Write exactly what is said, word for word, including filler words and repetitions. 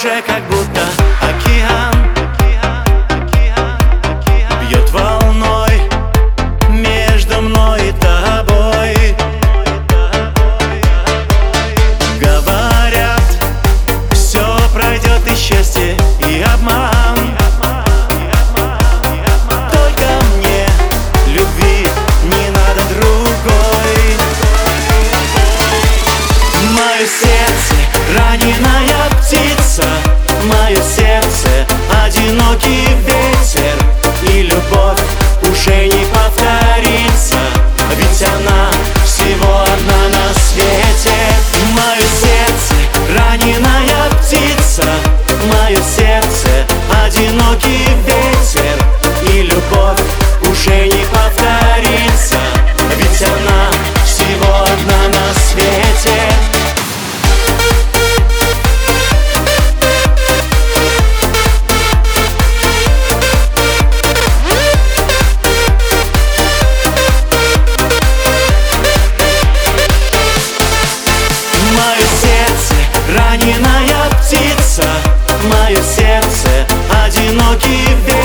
душе как будто океан бьет волной между мной и тобой. Говорят, все пройдет и счастье, и обман. Только мне любви не надо другой. Мое сердце раненая птица, мое сердце одинокий ветер, и любовь уже не повторится, ведь она всего одна на свете. Мое сердце раненая птица, мое сердце одинокий ветер, и любовь уже не повторится, ведь она всего одна на свете. Мое сердце раненая птица, мое сердце одинокий ветер.